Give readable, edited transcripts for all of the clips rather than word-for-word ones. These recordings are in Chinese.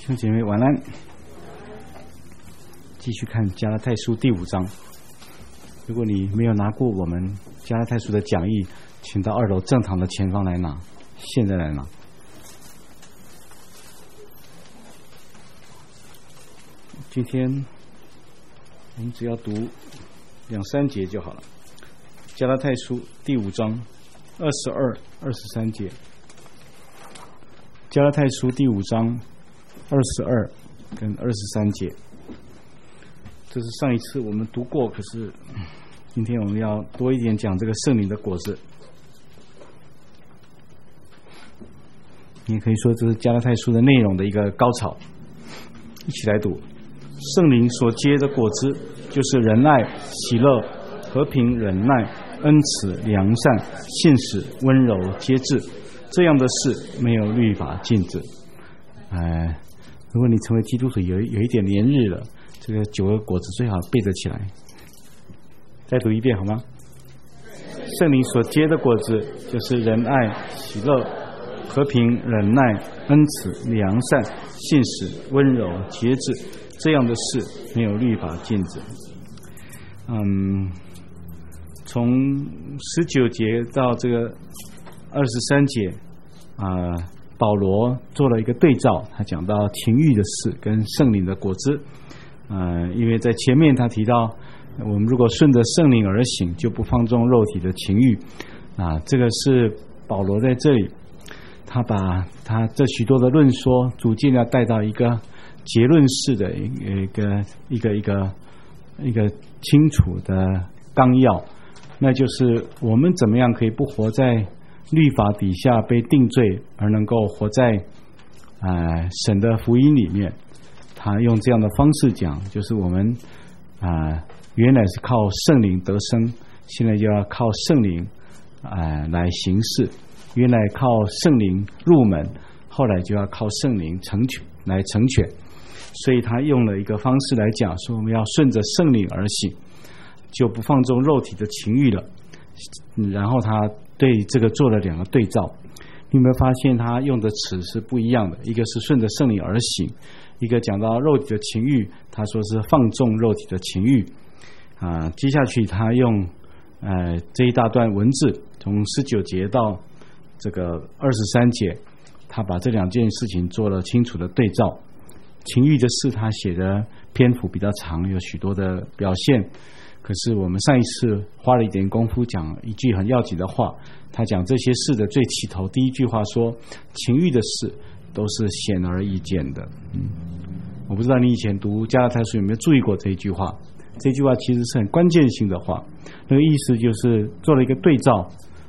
兄姐妹晚安。继续看加拉太书第5章。如果你没有拿过我们加拉太书的讲义，请到2楼正堂的前方来拿，现在来拿。今天我们只要读2-3节就好了。加拉太书第5章22、23节。加拉太书第5章22跟23节，这是上一次我们读过，可是今天我们要多一点讲这个圣灵的果子。你也可以说这是加拉太书的内容的一个高潮。一起来读：圣灵所结的果子，就是仁爱、喜乐、和平、忍耐、恩慈、良善、信实、温柔、节制。这样的事没有律法禁止。如果你成为基督徒有一点年日了，这个9个果子最好背得起来。再读一遍好吗？圣灵所结的果子，就是仁爱、喜乐、和平、忍耐、恩慈、良善、信实、温柔、节制。这样的事没有律法禁止。从19节到这个23节保罗做了一个对照，他讲到情欲的事跟圣灵的果子。因为在前面他提到，我们如果顺着圣灵而行，就不放纵肉体的情欲。这个是保罗在这里，他把他这许多的论说，逐渐要带到一个结论式的一个清楚的纲要，那就是我们怎么样可以不活在律法底下被定罪，而能够活在神的福音里面。他用这样的方式讲，就是我们原来是靠圣灵得生，现在就要靠圣灵来行事；原来靠圣灵入门，后来就要靠圣灵成全。所以他用了一个方式来讲，说我们要顺着圣灵而行，就不放纵肉体的情欲了。然后他对这个做了2个对照。你有没有发现他用的词是不一样的？一个是顺着圣灵而行，一个讲到肉体的情欲，他说是放纵肉体的情欲。接下去他用这一大段文字，从19节到这个23节，他把这2件事情做了清楚的对照。情欲的事他写的篇幅比较长，有许多的表现。可是我们上一次花了一点功夫讲一句很要紧的话，他讲这些事的最起头第一句话说，情欲的事都是显而易见的。我不知道你以前读加拉太书有没有注意过这一句话。这句话其实是很关键性的话，那个意思就是做了一个对照。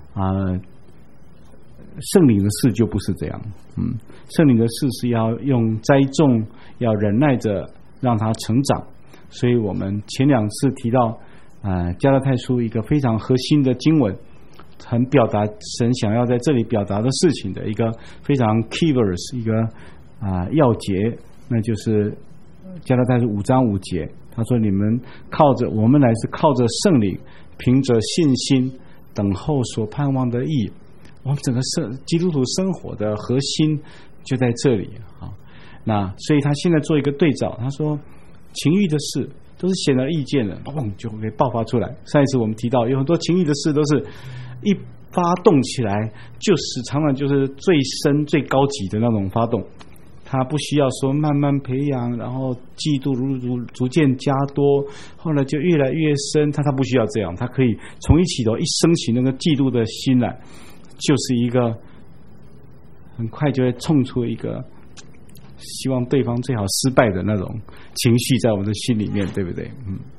圣灵的事就不是这样。圣灵的事是要用栽种，要忍耐着让它成长。所以我们前2次提到加拉太书一个非常核心的经文，很表达神想要在这里表达的事情的一个非常 key verse， 一个要节，那就是加拉太书5章5节。他说我们乃是靠着圣灵，凭着信心等候所盼望的义。我们整个基督徒生活的核心就在这里。那所以他现在做一个对照，他说情欲的事都是显而易见的，砰就会爆发出来。上一次我们提到有很多情欲的事都是一发动起来就是常常就是最深最高级的那种发动，他不需要说慢慢培养，然后嫉妒逐渐加多，后来就越来越深。他不需要这样，他可以从一起头一升起那个嫉妒的心来，就是一个很快就会冲出一个希望对方最好失败的那种情绪在我们的心里面，对不对？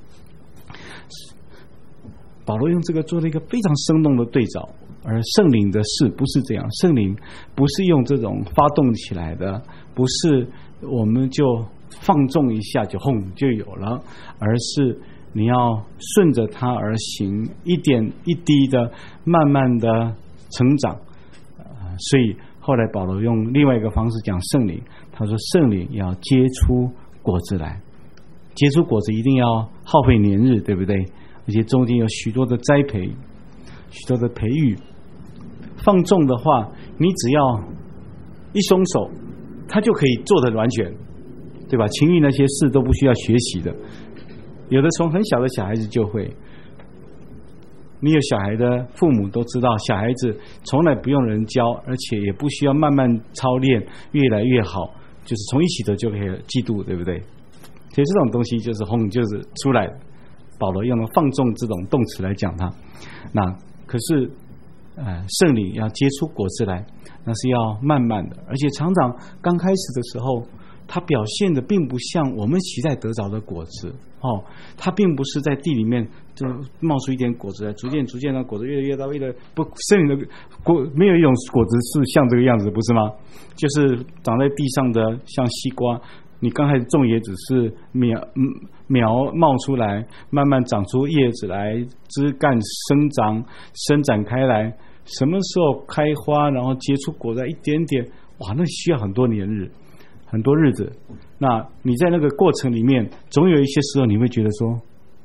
保罗用这个做了一个非常生动的对照。而圣灵的事不是这样，圣灵不是用这种发动起来的，不是我们就放纵一下就轰就有了，而是你要顺着它而行，一点一滴的慢慢的成长。所以后来保罗用另外一个方式讲圣灵，他说圣灵要结出果子来，结出果子一定要耗费年日，对不对？而且中间有许多的栽培，许多的培育。放纵的话，你只要一松手，他就可以做得完全， 对吧？情欲那些事都不需要学习的，有的从很小的小孩子就会。你有小孩的父母都知道，小孩子从来不用人教，而且也不需要慢慢操练，越来越好，就是从一起的就可以嫉妒，对不对？所以这种东西就是就是出来。保罗用了放纵这种动词来讲它，那可是圣灵要结出果子来，那是要慢慢的，而且常常刚开始的时候，它表现的并不像我们期待得着的果子它并不是在地里面就冒出一点果子来，逐渐的果子越来越大，不圣灵的果没有一种果子是像这个样子，不是吗？就是长在地上的像西瓜。你刚开始种也只是苗冒出来，慢慢长出叶子来，枝干伸展开来，什么时候开花，然后结出果子一点点，哇，那需要很多日子。那你在那个过程里面，总有一些时候你会觉得说，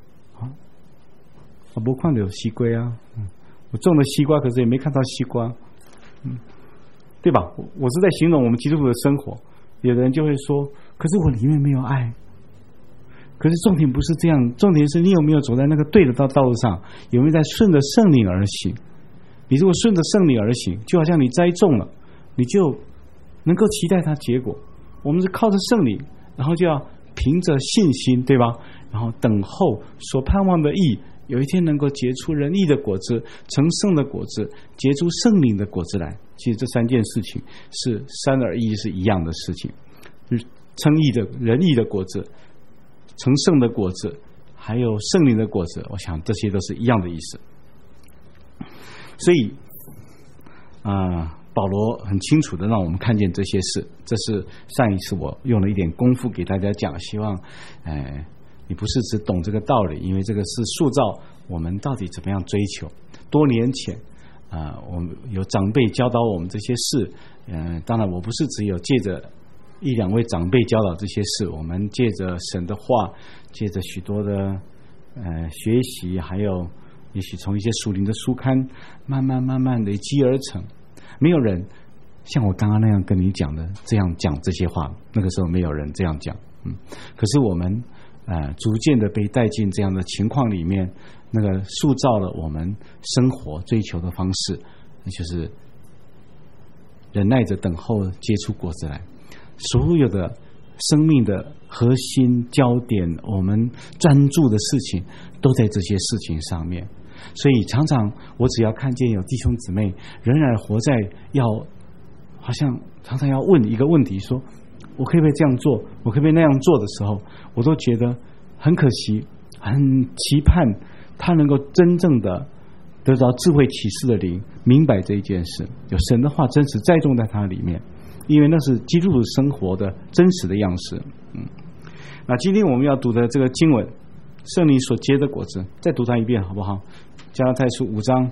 我不看到有西瓜啊，我种了西瓜，可是也没看到西瓜，对吧？我是在形容我们基督徒的生活。有的人就会说，可是我里面没有爱。可是重点不是这样，重点是你有没有走在那个对的道路上，有没有在顺着圣灵而行。你如果顺着圣灵而行，就好像你栽种了，你就能够期待它结果。我们是靠着圣灵，然后就要凭着信心，对吧？然后等候所盼望的义，有一天能够结出仁义的果子，成圣的果子，结出圣灵的果子来。其实这三件事情是三而一，是一样的事情。称义的仁义的果子，成圣的果子，还有圣灵的果子，我想这些都是一样的意思。所以保罗很清楚的让我们看见这些事。这是上一次我用了一点功夫给大家讲，希望你不是只懂这个道理，因为这个是塑造我们到底怎么样追求。多年前我们有长辈教导我们这些事，当然我不是只有借着一两位长辈教导这些事，我们借着神的话，借着许多的学习，还有也许从一些属灵的书刊慢慢累积而成。没有人像我刚刚那样跟你讲的这样讲这些话，那个时候没有人这样讲。可是我们逐渐的被带进这样的情况里面，那个塑造了我们生活追求的方式，那就是忍耐着等候结出果子来。所有的生命的核心焦点，我们专注的事情都在这些事情上面。所以常常我只要看见有弟兄姊妹仍然活在好像常常要问一个问题，说我可不可以这样做，我可不可以那样做的时候，我都觉得很可惜，很期盼他能够真正的得到智慧启示的灵，明白这一件事，有神的话真实栽种在他里面，因为那是基督徒生活的真实的样式。那今天我们要读的这个经文，圣灵所结的果子，再读它一遍好不好？加拉太书5章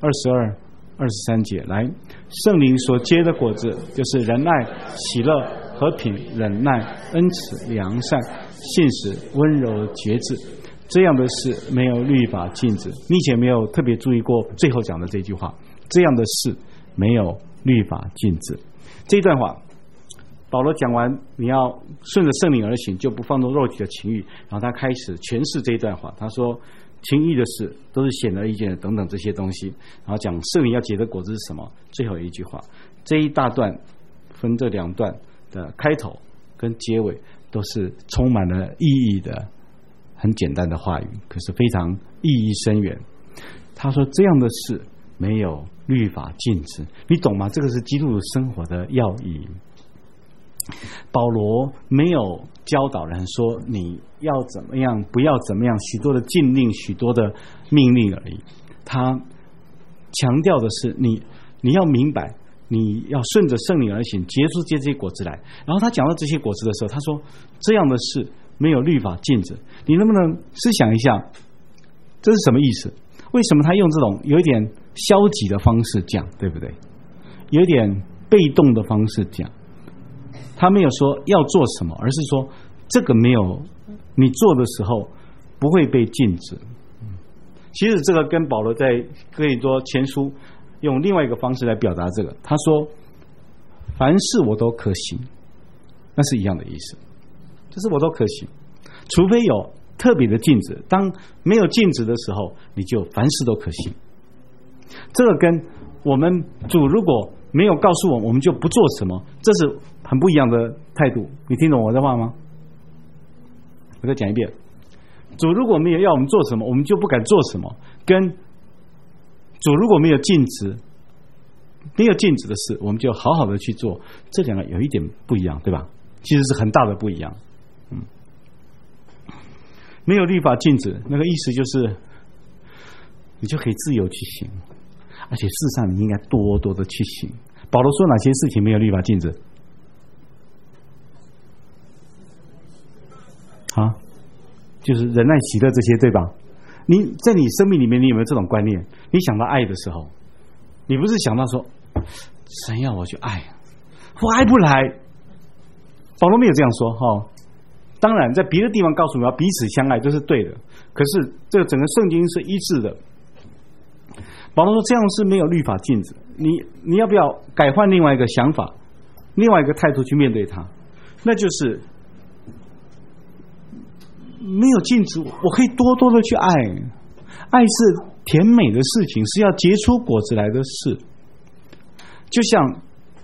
22、23节，来，圣灵所结的果子，就是仁爱、喜乐、和平、忍耐、恩慈、良善、信实、温柔、节制。这样的事没有律法禁止。你以前没有特别注意过最后讲的这句话，这样的事没有律法禁止。这段话保罗讲完，你要顺着圣灵而行，就不放纵肉体的情欲，然后他开始诠释这一段话。他说情欲的事都是显而易见的等等这些东西，然后讲圣灵要结的果子是什么。最后一句话，这一大段分这两段的开头跟结尾都是充满了意义的很简单的话语，可是非常意义深远。他说这样的事没有律法禁止，你懂吗？这个是基督徒生活的要义。保罗没有教导人说你要怎么样不要怎么样，许多的禁令许多的命令而已。他强调的是你要明白，你要顺着圣灵而行，结出这些果子来。然后他讲到这些果子的时候，他说这样的事没有律法禁止。你能不能思想一下这是什么意思？为什么他用这种有一点消极的方式讲，对不对？有点被动的方式讲。他没有说要做什么，而是说这个没有你做的时候不会被禁止。其实这个跟保罗在哥林多前书用另外一个方式来表达这个，他说凡事我都可行，那是一样的意思。 这是我都可行。除非有特别的禁止，当没有禁止的时候，你就凡事都可行。这个跟我们主如果没有告诉我们就不做什么，这是很不一样的态度。你听懂我的话吗？我再讲一遍，主如果没有要我们做什么，我们就不敢做什么，跟主如果没有禁止的事，我们就好好的去做，这两个有一点不一样，对吧？其实是很大的不一样。没有律法禁止，那个意思就是你就可以自由去行，而且事实上你应该多多的去行。保罗说哪些事情没有律法禁止？啊，就是忍耐、喜乐这些，对吧？你在你生命里面，你有没有这种观念？你想到爱的时候，你不是想到说神要我去爱，我爱不来。保罗没有这样说哈。当然，在别的地方告诉我们要彼此相爱，这是对的。可是这个整个圣经是一致的。保罗说这样是没有律法禁止，你要不要改换另外一个想法，另外一个态度去面对它？那就是没有禁止，我可以多多的去爱。爱是甜美的事情，是要结出果子来的事。就像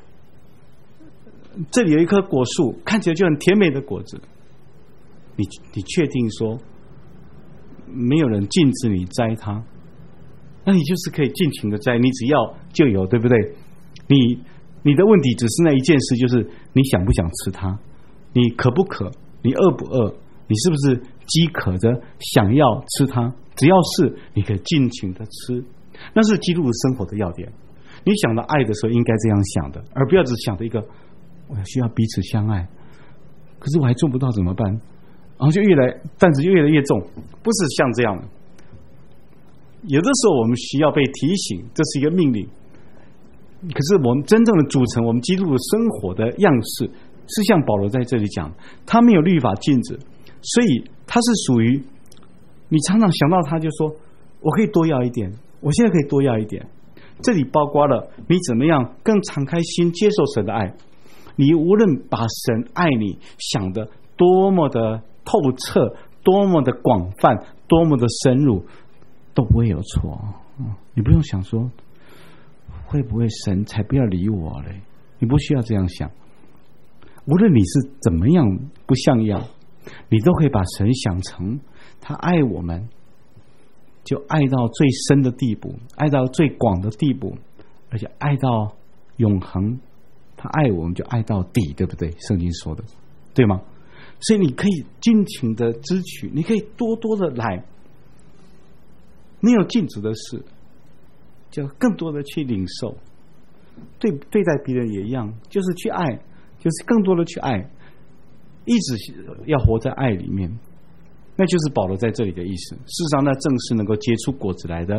这里有一棵果树，看起来就很甜美的果子，你确定说没有人禁止你摘它，那你就是可以尽情的摘，你只要就有，对不对？你的问题只是那一件事，就是你想不想吃它，你渴不渴，你饿不饿，你是不是饥渴着想要吃它？只要是你可以尽情的吃，那是基督生活的要点。你想到爱的时候应该这样想的，而不要只想着一个我需要彼此相爱，可是我还做不到怎么办？然后就担子就越来越重，不是像这样的。有的时候我们需要被提醒，这是一个命令。可是我们真正的组成我们基督的生活的样式，是像保罗在这里讲，他没有律法禁止，所以他是属于你常常想到他就说我可以多要一点，我现在可以多要一点。这里包括了你怎么样更敞开心接受神的爱，你无论把神爱你想的多么的透彻，多么的广泛，多么的深入，都不会有错。你不用想说会不会神才不要理我嘞，你不需要这样想。无论你是怎么样不像样，你都可以把神想成他爱我们，就爱到最深的地步，爱到最广的地步，而且爱到永恒。他爱我们就爱到底，对不对？圣经说的对吗？所以你可以尽情的支取，你可以多多的来，没有禁止的事，就更多的去领受。对待别人也一样，就是去爱，就是更多的去爱，一直要活在爱里面。那就是保罗在这里的意思。事实上，那正是能够结出果子来的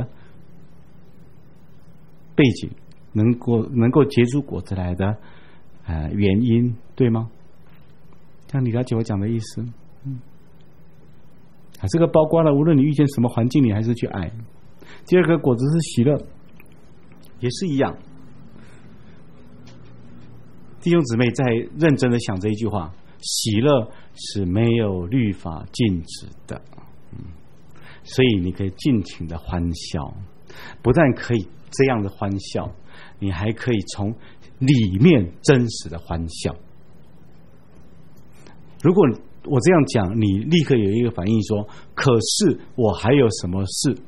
背景，能够结出果子来的原因，对吗？这样你了解我讲的意思？这个包括了无论你遇见什么环境，你还是去爱。第二个果子是喜乐，也是一样。弟兄姊妹在认真的想这一句话，喜乐是没有律法禁止的。所以你可以尽情的欢笑，不但可以这样的欢笑，你还可以从里面真实的欢笑。如果我这样讲，你立刻有一个反应说，可是我还有什么事？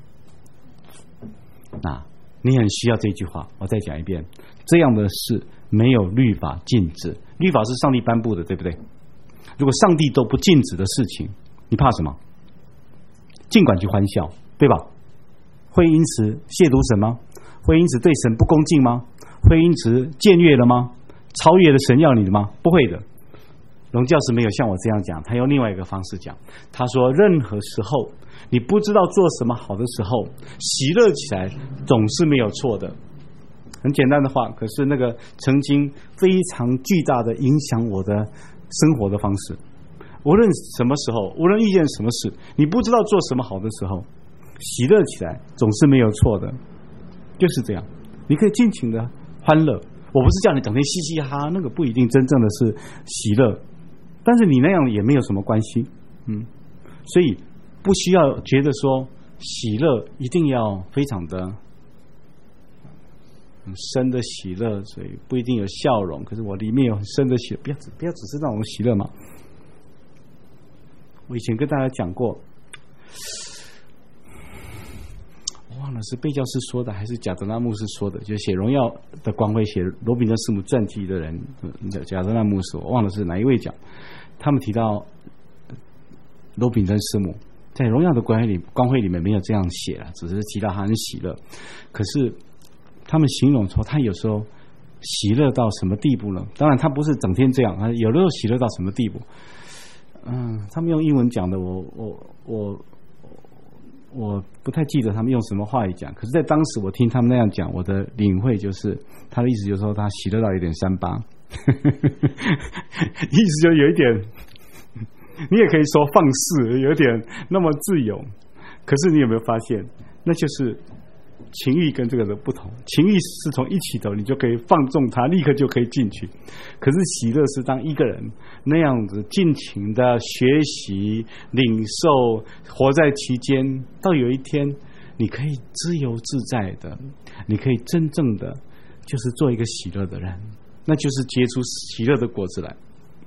那你很需要这句话，我再讲一遍，这样的事没有律法禁止。律法是上帝颁布的，对不对？如果上帝都不禁止的事情，你怕什么？尽管去欢笑，对吧？会因此亵渎神吗？会因此对神不恭敬吗？会因此僭越了吗？超越了神要你的吗？不会的。龙教士没有像我这样讲，他用另外一个方式讲。他说，任何时候你不知道做什么好的时候，喜乐起来总是没有错的。很简单的话，可是那个曾经非常巨大的影响我的生活的方式。无论什么时候，无论遇见什么事，你不知道做什么好的时候，喜乐起来总是没有错的。就是这样，你可以尽情的欢乐。我不是叫你整天嘻嘻哈哈，那个不一定真正的是喜乐。 但是你那样也没有什么关系，所以不需要觉得说喜乐一定要非常的很深的喜乐，所以不一定有笑容。可是我里面有很深的喜乐，不要只是那种喜乐嘛。我以前跟大家讲过，我忘了是贝教师说的还是贾德纳牧师说的，就写荣耀的光辉、写罗宾顿师母传记的人，贾德纳牧师，我忘了是哪一位讲。他们提到罗宾顿师母在荣耀的光辉里面没有这样写了，只是提到他很喜乐。可是他们形容说他有时候喜乐到什么地步呢？当然他不是整天这样，有的时候喜乐到什么地步？他们用英文讲的，我不太记得他们用什么话语讲。可是，在当时我听他们那样讲，我的领会就是他的意思，就是说他喜乐到有点三八，意思就有一点，你也可以说放肆，有点那么自由。可是你有没有发现，那就是情欲跟这个的不同，情欲是从一起头你就可以放纵它，立刻就可以进去。可是喜乐是当一个人那样子尽情的学习、领受、活在其间，到有一天你可以自由自在的，你可以真正的就是做一个喜乐的人，那就是结出喜乐的果子来。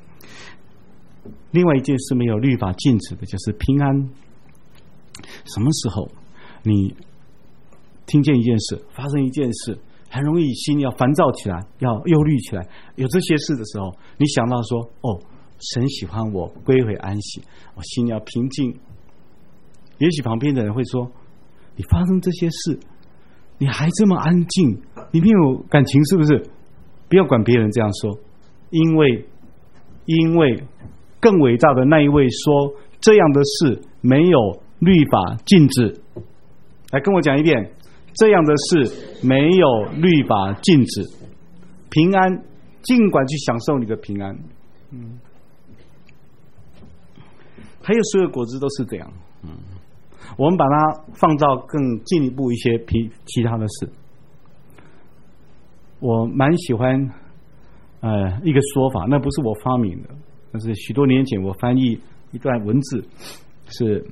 另外一件事没有律法禁止的，就是平安。什么时候你听见一件事，发生一件事，很容易心要烦躁起来，要忧虑起来，有这些事的时候，你想到说，神喜欢我归回安息，我心要平静。也许旁边的人会说，你发生这些事你还这么安静，你没有感情是不是？不要管别人这样说，因为更伟大的那一位说，这样的事没有律法禁止。来跟我讲一遍，这样的事没有律法禁止。平安，尽管去享受你的平安。还有所有果子都是这样。我们把它放到更进一步一些其他的事。我蛮喜欢一个说法，那不是我发明的，那是许多年前我翻译一段文字，是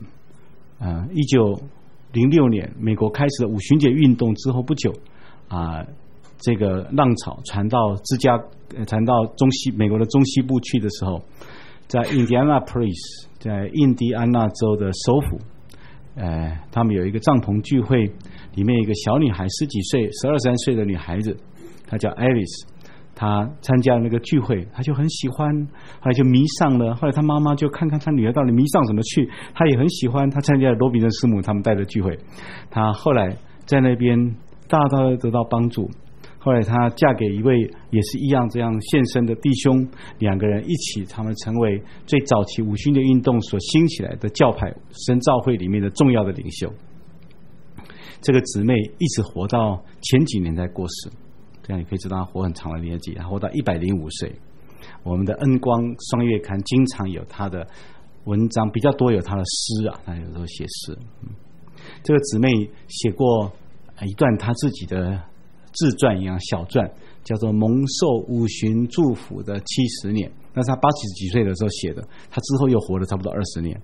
1906年美国开始的五旬节运动之后不久这个浪潮传到美国的中西部去的时候，在印第安纳波利斯，在印第安纳州的首府，他们有一个帐篷聚会，里面有一个小女孩，10几岁，12、13岁的女孩子，她叫 Alice。她参加那个聚会，她就很喜欢，后来就迷上了。后来她妈妈就看看她女儿到底迷上什么去，她也很喜欢。她参加了罗比顿师母他们带的聚会，她后来在那边大大的得到帮助。后来她嫁给一位也是一样这样献身的弟兄，两个人一起，他们成为最早期五旬节运动所兴起来的教派神召会里面的重要的领袖。这个姊妹一直活到前几年才过世，这样你可以知道她活很长的年纪，她活到105岁。我们的恩光双月刊经常有她的文章，比较多有她的诗她有时候写诗。这个姊妹写过一段她自己的自传一样小传，叫做蒙受五旬祝福的70年，那是她80几岁的时候写的，她之后又活了差不多20年。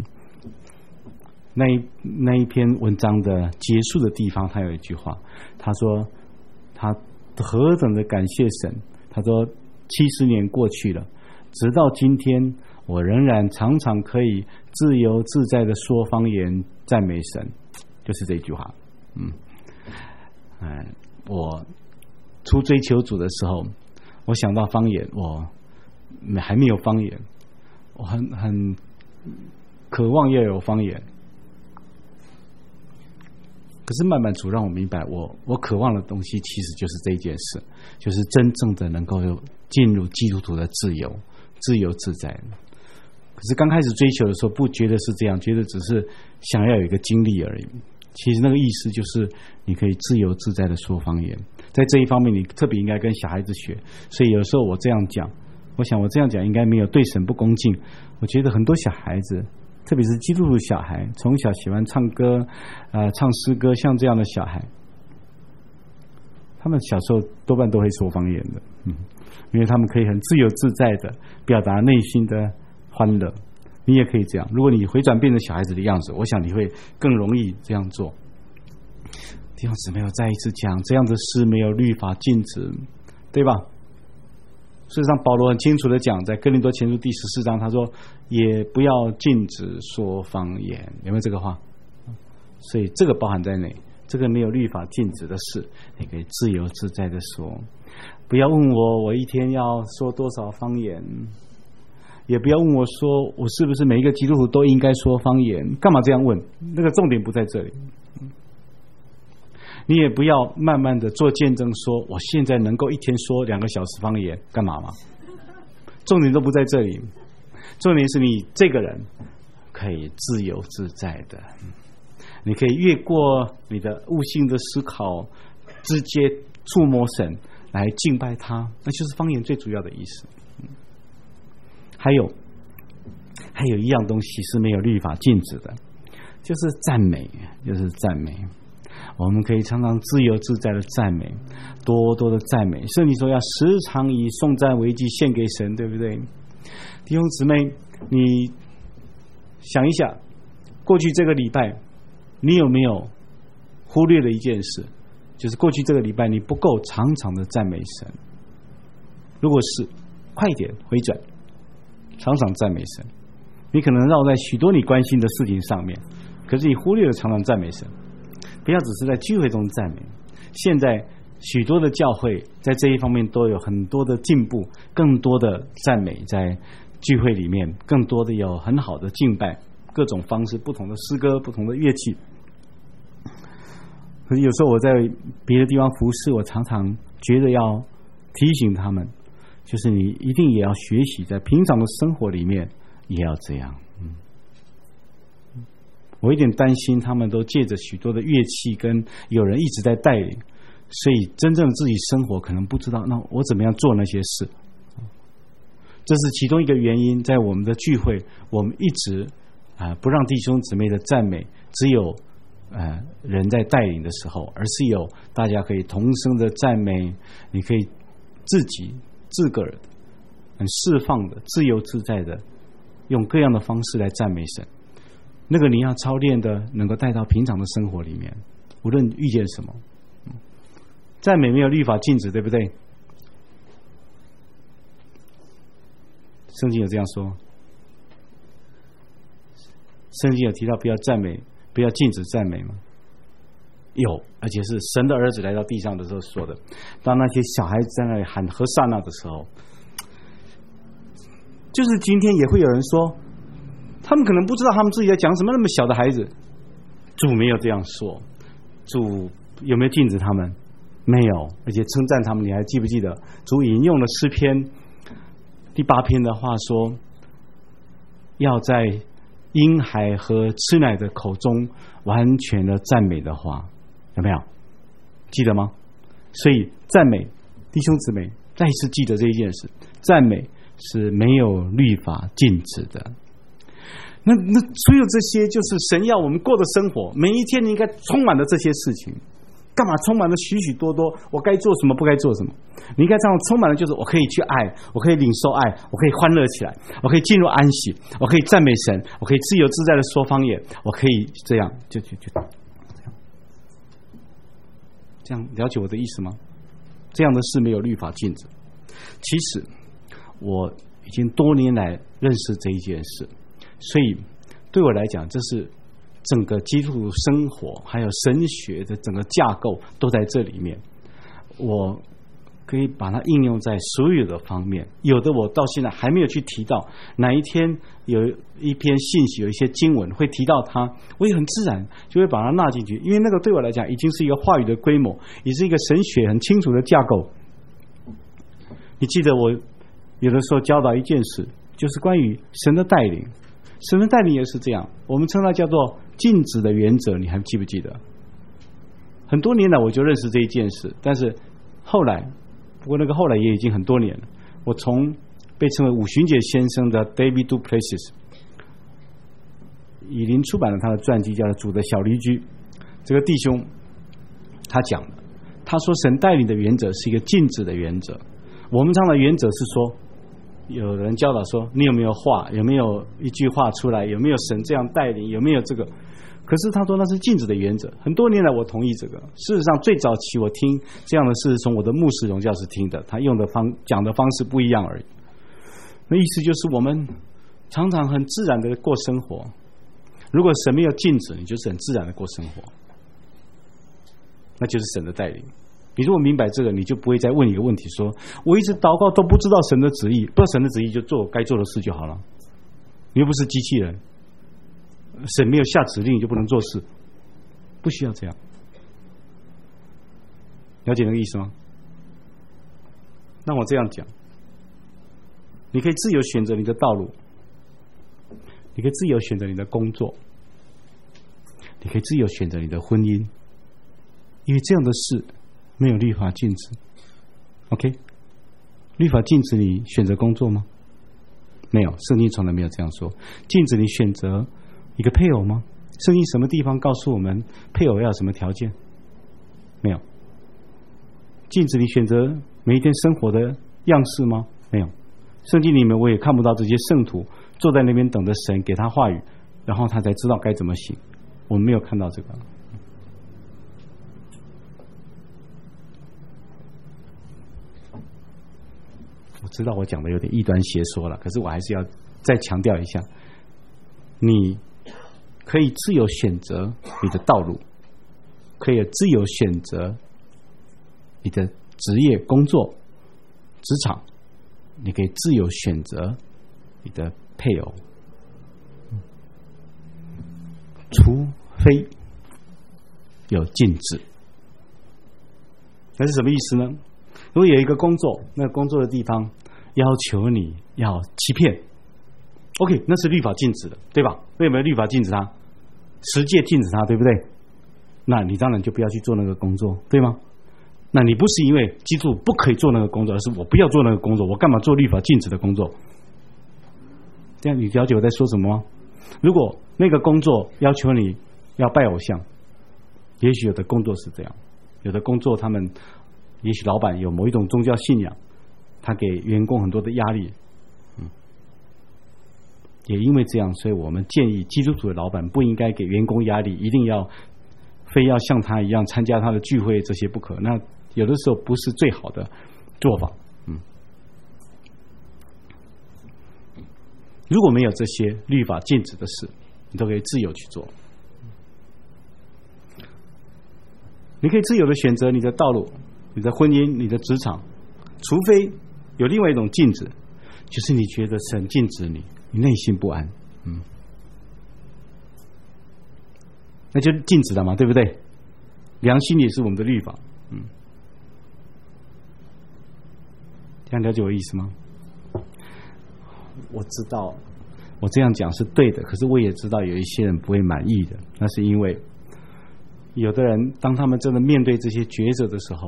那一篇文章的结束的地方，他有一句话，他说他何等的感谢神，他说70年过去了，直到今天我仍然常常可以自由自在的说方言赞美神，就是这句话。我初追求主的时候，我想到方言，我还没有方言，我很渴望要有方言。可是慢慢主让我明白，我渴望的东西其实就是这一件事，就是真正的能够进入基督徒的自由自在。可是刚开始追求的时候不觉得是这样，觉得只是想要有一个经历而已。其实那个意思就是你可以自由自在的说方言，在这一方面你特别应该跟小孩子学。所以有时候我这样讲，我想我这样讲应该没有对神不恭敬。我觉得很多小孩子，特别是基督徒小孩，从小喜欢唱歌唱诗歌，像这样的小孩，他们小时候多半都会说方言的。 因为他们可以很自由自在的表达内心的欢乐。你也可以这样，如果你回转变成小孩子的样子，我想你会更容易这样做。弟兄姊妹，我再一次讲，这样的事没有律法禁止，对吧？事实上保罗很清楚的讲，在哥林多前书第14章，他说也不要禁止说方言，有没有这个话？所以这个包含在内，这个没有律法禁止的事，你可以自由自在的说。不要问我一天要说多少方言，也不要问我说我是不是每一个基督徒都应该说方言，干嘛这样问？那个重点不在这里。你也不要慢慢的做见证说我现在能够一天说2个小时方言，干嘛嘛？重点都不在这里，重点是你这个人可以自由自在的，你可以越过你的悟性的思考，直接触摸神来敬拜他，那就是方言最主要的意思。还有一样东西是没有律法禁止的，就是赞美，我们可以常常自由自在的赞美，多多的赞美。圣经说要时常以颂赞为祭献给神，对不对？弟兄姊妹，你想一下，过去这个礼拜你有没有忽略了一件事，就是过去这个礼拜你不够常常的赞美神。如果是，快一点回转，常常赞美神。你可能绕在许多你关心的事情上面，可是你忽略了常常赞美神。不要只是在聚会中赞美，现在许多的教会在这一方面都有很多的进步，更多的赞美在聚会里面，更多的有很好的敬拜，各种方式，不同的诗歌，不同的乐器。可是有时候我在别的地方服侍，我常常觉得要提醒他们，就是你一定也要学习在平常的生活里面也要这样。我有点担心他们都借着许多的乐器跟有人一直在带领，所以真正自己生活可能不知道那我怎么样做那些事。这是其中一个原因，在我们的聚会我们一直不让弟兄姊妹的赞美只有人在带领的时候，而是有大家可以同声的赞美，你可以自个儿很释放的自由自在的用各样的方式来赞美神。那个你要操练的能够带到平常的生活里面，无论遇见什么。赞美没有律法禁止，对不对？圣经有这样说，圣经有提到不要赞美，不要禁止赞美吗？有，而且是神的儿子来到地上的时候说的。当那些小孩子在那里喊和散那的时候，就是今天也会有人说他们可能不知道他们自己在讲什么，那么小的孩子。主没有这样说，主有没有禁止他们？没有，而且称赞他们。你还记不记得主引用了诗篇第8篇的话说，要在婴孩和吃奶的口中完全的赞美的话，有没有记得吗？所以赞美，弟兄姊妹再一次记得这一件事，赞美是没有律法禁止的。那所有这些就是神要我们过的生活，每一天你应该充满了这些事情。干嘛充满了许许多多我该做什么不该做什么？你应该这样充满了，就是我可以去爱，我可以领受爱，我可以欢乐起来，我可以进入安息，我可以赞美神，我可以自由自在的说方言，我可以这样这样了解我的意思吗？这样的事没有律法禁止。其实我已经多年来认识这一件事，所以对我来讲，这是整个基督徒生活还有神学的整个架构都在这里面。我可以把它应用在所有的方面，有的我到现在还没有去提到，哪一天有一篇信息有一些经文会提到它，我也很自然就会把它纳进去，因为那个对我来讲已经是一个话语的规模，也是一个神学很清楚的架构。你记得我有的时候教导一件事，就是关于神的带领，神的带领也是这样，我们称它叫做禁止的原则，你还记不记得？很多年来我就认识这一件事，但是后来，不过那个后来也已经很多年了，我从被称为五旬节先生的 David Duplessis 以林出版了他的传记叫做《主的小驴驹》，这个弟兄他讲的，他说神带领的原则是一个禁止的原则。 我们常的原则是说，有人教导说，你有没有话，有没有一句话出来，有没有神这样带领，有没有这个？可是他说那是禁止的原则。很多年来我同意这个。事实上最早期我听这样的事是从我的牧师荣教师听的，他用的讲的方式不一样而已。那意思就是我们常常很自然的过生活，如果神没有禁止，你就是很自然的过生活，那就是神的带领。你如果明白这个，你就不会再问一个问题说，我一直祷告都不知道神的旨意，不知道神的旨意就做该做的事就好了。你又不是机器人，神没有下指令你就不能做事，不需要这样。了解那个意思吗？那我这样讲，你可以自由选择你的道路，你可以自由选择你的工作，你可以自由选择你的婚姻，因为这样的事没有律法禁止。 OK， 律法禁止你选择工作吗？没有，圣经从来没有这样说。禁止你选择一个配偶吗？圣经什么地方告诉我们配偶要有什么条件？没有。禁止你选择每一天生活的样式吗？没有。圣经里面我也看不到这些圣徒坐在那边等着神给他话语，然后他才知道该怎么行，我们没有看到这个。我知道我讲的有点异端邪说了，可是我还是要再强调一下，你可以自由选择你的道路，可以自由选择你的职业工作职场，你可以自由选择你的配偶，除非有禁止。那是什么意思呢？如果有一个工作，那个工作的地方要求你要欺骗 ，OK， 那是律法禁止的，对吧？为什么律法禁止它？十诫禁止它，对不对？那你当然就不要去做那个工作，对吗？那你不是因为基督不可以做那个工作，而是我不要做那个工作，我干嘛做律法禁止的工作？这样你了解我在说什么吗？如果那个工作要求你要拜偶像，也许有的工作是这样，有的工作他们也许老板有某一种宗教信仰，他给员工很多的压力，也因为这样，所以我们建议基督徒的老板不应该给员工压力，一定要非要像他一样参加他的聚会，这些不可。那有的时候不是最好的做法。如果没有这些律法禁止的事，你都可以自由去做。你可以自由的选择你的道路，你的婚姻，你的职场，除非有另外一种禁止，就是你觉得神禁止你，你内心不安，那就禁止了嘛，对不对？良心也是我们的律法，这样了解我意思吗？我知道我这样讲是对的，可是我也知道有一些人不会满意的，那是因为有的人当他们真的面对这些抉择的时候，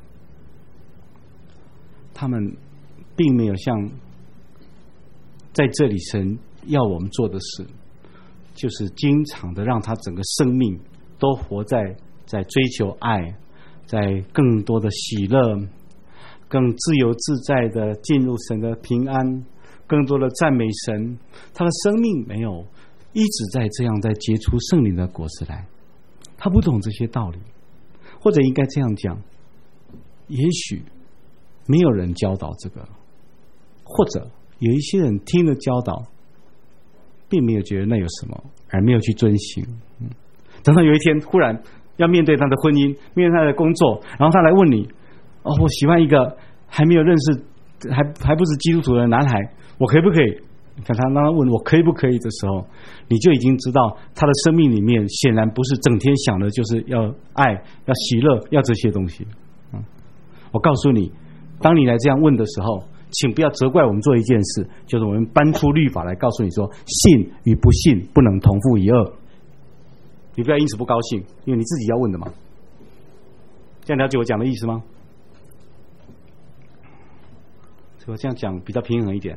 他们并没有像在这里神要我们做的事，就是经常的让他整个生命都活在追求爱，在更多的喜乐，更自由自在的进入神的平安，更多的赞美神，他的生命没有一直在这样在结出圣灵的果实来，他不懂这些道理，或者应该这样讲，也许没有人教导这个，或者有一些人听了教导并没有觉得那有什么，而没有去遵行。等到有一天忽然要面对他的婚姻，面对他的工作，然后他来问你，我喜欢一个还没有认识还不是基督徒的男孩，我可以不可以？你看他当他问我可以不可以的时候，你就已经知道他的生命里面显然不是整天想的就是要爱，要喜乐，要这些东西。我告诉你，当你来这样问的时候，请不要责怪我们做一件事，就是我们搬出律法来告诉你说，信与不信不能同负一轭。你不要因此不高兴，因为你自己要问的嘛。这样了解我讲的意思吗？我这样讲比较平衡一点。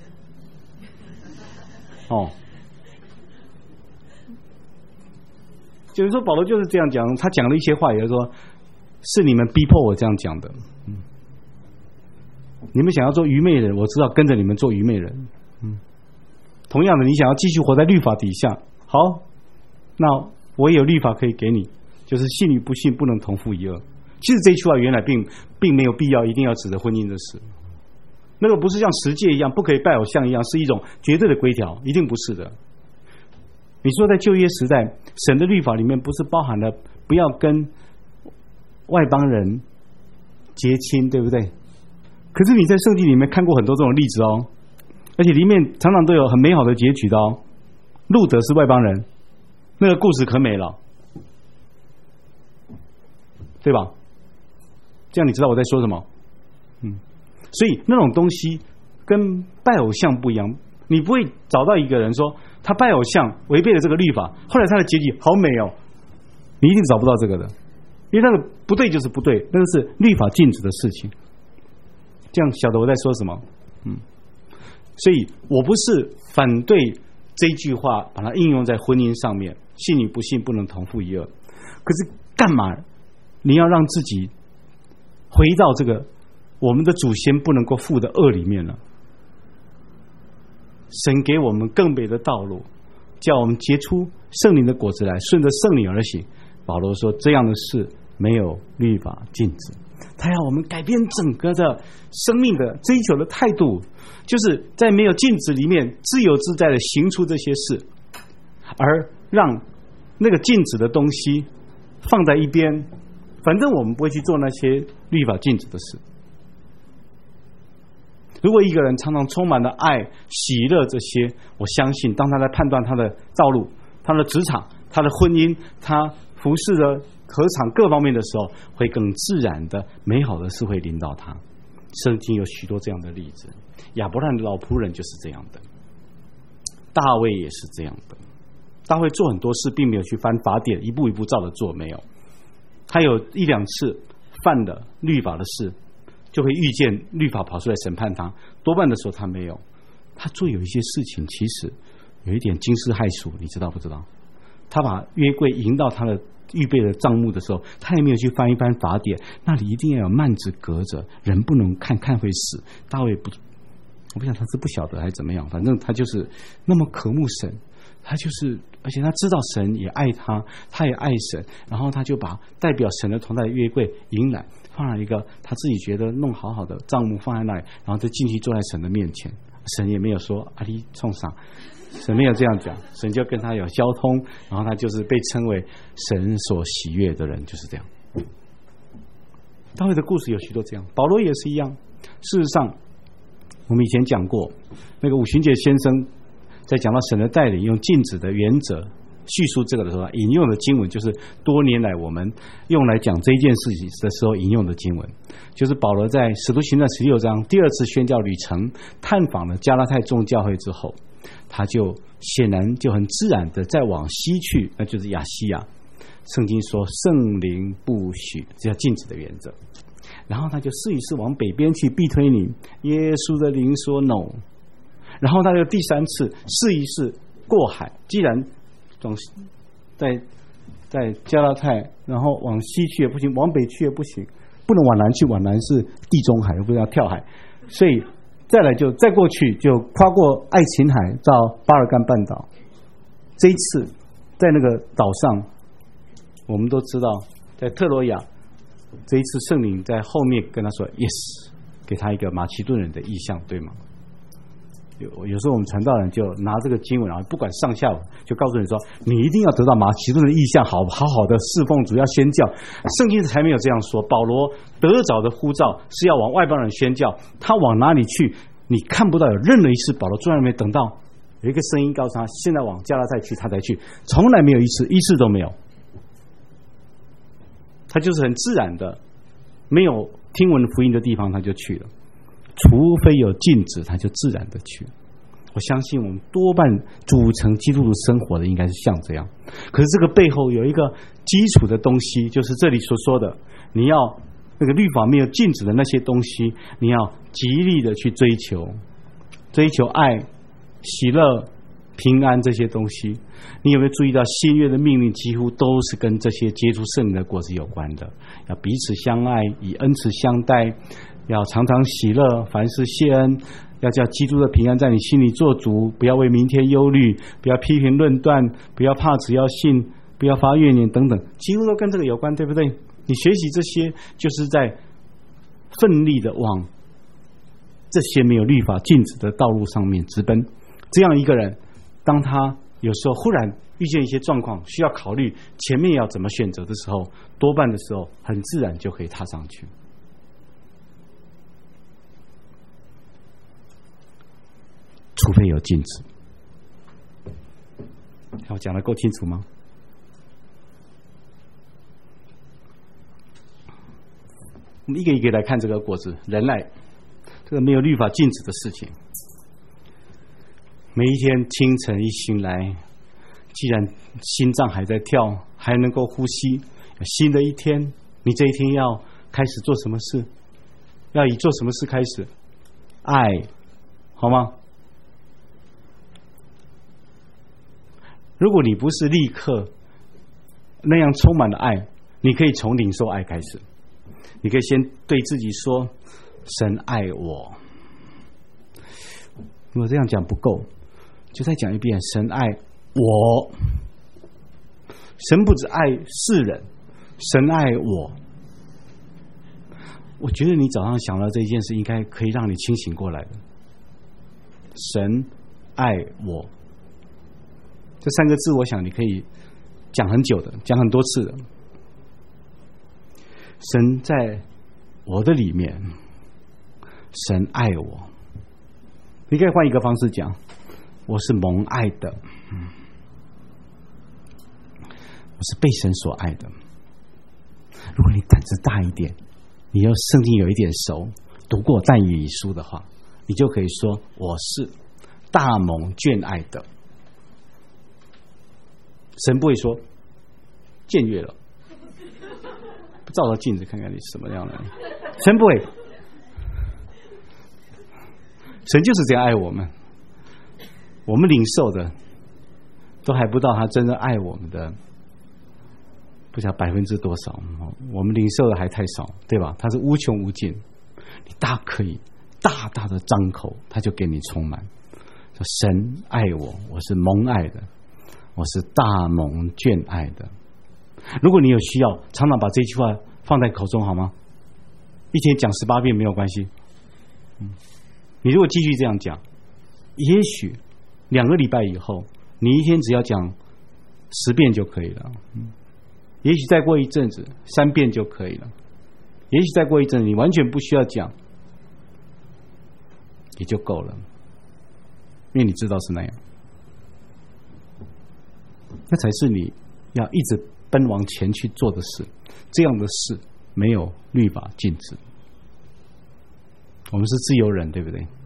就是说保罗就是这样讲，他讲了一些话，也就是说是你们逼迫我这样讲的。 你们想要做愚昧人，我知道跟着你们做愚昧人。同样的，你想要继续活在律法底下，好，那我也有律法可以给你，就是信与不信不能同负一軛。其实这句话原来并没有必要一定要指着婚姻的事，那个不是像十诫一样不可以拜偶像一样是一种绝对的规条，一定不是的。你说在旧约时代，神的律法里面不是包含了不要跟外邦人结亲，对不对？可是你在圣经里面看过很多这种例子哦，而且里面常常都有很美好的结局的哦。路德是外邦人，那个故事可美了，对吧？这样你知道我在说什么？所以那种东西跟拜偶像不一样，你不会找到一个人说他拜偶像违背了这个律法，后来他的结局好美哦，你一定找不到这个的，因为那个不对就是不对，那个是律法禁止的事情。这样晓得我在说什么？所以我不是反对这句话把它应用在婚姻上面，信与不信不能同负一軛。可是干嘛你要让自己回到这个我们的祖先不能够负的恶里面了？神给我们更美的道路，叫我们结出圣灵的果子来，顺着圣灵而行。保罗说这样的事没有律法禁止，他要我们改变整个的生命的追求的态度，就是在没有禁止里面自由自在的行出这些事，而让那个禁止的东西放在一边，反正我们不会去做那些律法禁止的事。如果一个人常常充满了爱、喜乐这些，我相信当他在判断他的道路、他的职场、他的婚姻、他服侍的禾场各方面的时候，会更自然的美好的事会临到他。圣经有许多这样的例子，亚伯兰的老仆人就是这样的，大卫也是这样的。大卫做很多事并没有去翻法典，一步一步照着做，没有。他有一两次犯了律法的事，就会遇见律法跑出来审判他，多半的时候他没有。他做有一些事情其实有一点惊世骇俗，你知道不知道？他把约柜迎到他的预备的帐幕的时候，他也没有去翻一翻法典，那里一定要有幔子隔着，人不能看会死。大卫不，我不想他是不晓得还是怎么样，反正他就是那么渴慕神，他就是，而且他知道神也爱他，他也爱神，然后他就把代表神的同在的约柜迎来，放了一个他自己觉得弄好好的帐幕放在那里，然后就进去坐在神的面前。神也没有说啊你冲上，神没有这样讲，神就跟他有交通，然后他就是被称为神所喜悦的人，就是这样。大卫的故事有许多这样，保罗也是一样。事实上我们以前讲过，那个武巡节先生在讲到神的带领用禁止的原则叙述这个的时候，引用的经文就是多年来我们用来讲这一件事情的时候引用的经文，就是保罗在使徒行传16章第二次宣教旅程探访了加拉太众教会之后，他就显然就很自然的再往西去，那就是亚细亚。圣经说圣灵不许，这叫禁止的原则。然后他就试一试往北边去，必推你，耶稣的灵说 no。 然后他就第三次试一试过海，既然在加拉太，然后往西去也不行，往北去也不行，不能往南去，往南是地中海，不是要跳海，所以再来就再过去，就跨过爱琴海到巴尔干半岛。这一次在那个岛上，我们都知道在特罗亚，这一次圣灵在后面跟他说 yes， 给他一个马其顿人的意象，对吗？有时候我们传道人就拿这个经文，然后不管上下文，就告诉你说你一定要得到马其顿的意象，好好的侍奉主，要宣教。圣经才没有这样说。保罗得着的呼召是要往外邦人宣教，他往哪里去你看不到有任何一次保罗坐在那边等到有一个声音告诉他现在往加拉太去，他才去，从来没有一次都没有。他就是很自然的，没有听闻福音的地方他就去了，除非有禁止他就自然的去。我相信我们多半组成基督徒生活的应该是像这样。可是这个背后有一个基础的东西，就是这里所说的，你要那个律法没有禁止的那些东西，你要极力的去追求爱、喜乐、平安这些东西。你有没有注意到新约的命令几乎都是跟这些结出圣灵的果子有关的？要彼此相爱，以恩慈相待， 要常常喜乐，凡事谢恩，要叫基督的平安在你心里做主，不要为明天忧虑，不要批评论断，不要怕，只要信，不要发怨言等等，几乎都跟这个有关，对不对？你学习这些，就是在奋力的往这些没有律法禁止的道路上面直奔。这样一个人，当他有时候忽然遇见一些状况，需要考虑前面要怎么选择的时候，多半的时候很自然就可以踏上去。除非有禁止。我讲得够清楚吗？我们一个一个来看这个果子，人类这个没有律法禁止的事情。每一天清晨一醒来，既然心脏还在跳，还能够呼吸，新的一天，你这一天要开始做什么事？要以做什么事开始？爱，好吗？如果你不是立刻那样充满了爱，你可以从领受爱开始。你可以先对自己说：神爱我。如果这样讲不够，就再讲一遍：神爱我。神不只爱世人，神爱我。我觉得你早上想到这一件事，应该可以让你清醒过来的。神爱我，这三个字，我想你可以讲很久的，讲很多次的。神在我的里面，神爱我。你可以换一个方式讲：我是蒙爱的，我是被神所爱的。如果你胆子大一点，你要圣经有一点熟，读过但以理书的话，你就可以说：我是大蒙眷爱的。神不会说僭越了，照照镜子看看你什么样的。神不会，神就是这样爱我们。我们领受的都还不到他真正爱我们的，不晓得%多少，我们领受的还太少，对吧？他是无穷无尽，你大可以大大的张口，他就给你充满。说神爱我，我是蒙爱的，我是大蒙眷爱的。如果你有需要，常常把这句话放在口中好吗？一天讲18遍没有关系。你如果继续这样讲，也许2个礼拜以后，你一天只要讲10遍就可以了。也许再过一阵子3遍就可以了。也许再过一阵子你完全不需要讲，也就够了，因为你知道是那样。那才是你要一直奔往前去做的事。这样的事没有律法禁止。我们是自由人，对不对？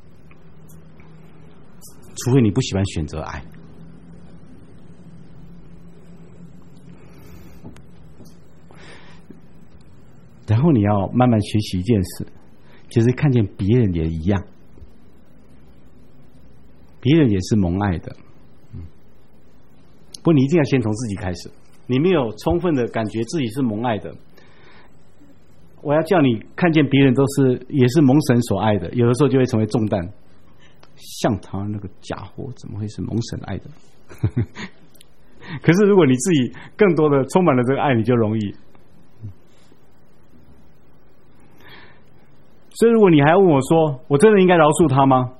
除非你不喜欢选择爱。然后你要慢慢学习一件事，就是看见别人也一样，别人也是蒙爱的。不过你一定要先从自己开始。你没有充分的感觉自己是蒙爱的，我要叫你看见别人也是蒙神所爱的，有的时候就会成为重担。像他那个家伙怎么会是蒙神爱的？可是如果你自己更多的充满了这个爱，你就容易。所以如果你还要问我说，我真的应该饶恕他吗？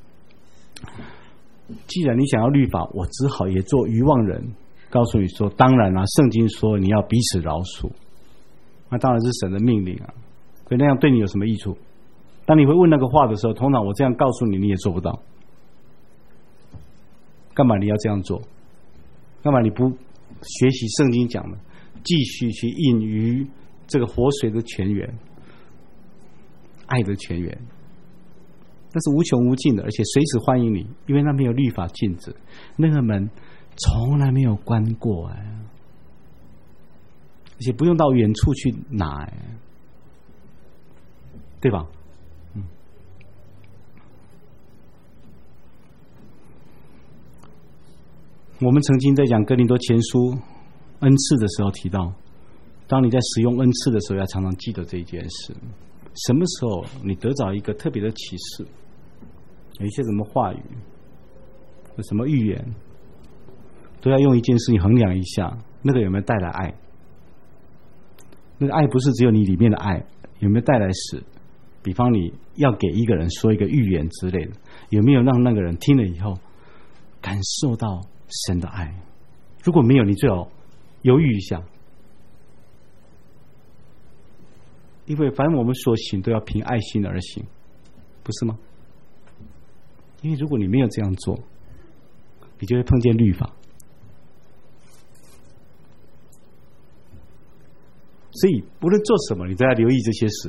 既然你想要律法，我只好也做愚妄人，告诉你说，当然啊，圣经说你要彼此饶恕，那当然是神的命令啊。可那样对你有什么益处？当你会问那个话的时候，通常我这样告诉你，你也做不到。干嘛你要这样做？干嘛你不学习圣经讲的，继续去饮于这个活水的泉源，爱的泉源？那是无穷无尽的，而且随时欢迎你，因为那没有律法禁止，那个门从来没有关过而且不用到远处去拿对吧？我们曾经在讲哥林多前书恩赐的时候提到，当你在使用恩赐的时候，要常常记得这一件事。 什么时候你得着一个特别的启示，有一些什么话语，有什么预言，都要用一件事情衡量一下，那个有没有带来爱。那个爱不是只有你里面的爱，有没有带来使？比方你要给一个人说一个预言之类的，有没有让那个人听了以后感受到神的爱？如果没有，你最好犹豫一下，因为反正我们所行都要凭爱心而行，不是吗？因为如果你没有这样做，你就会碰见律法。所以无论做什么，你都要留意这些事。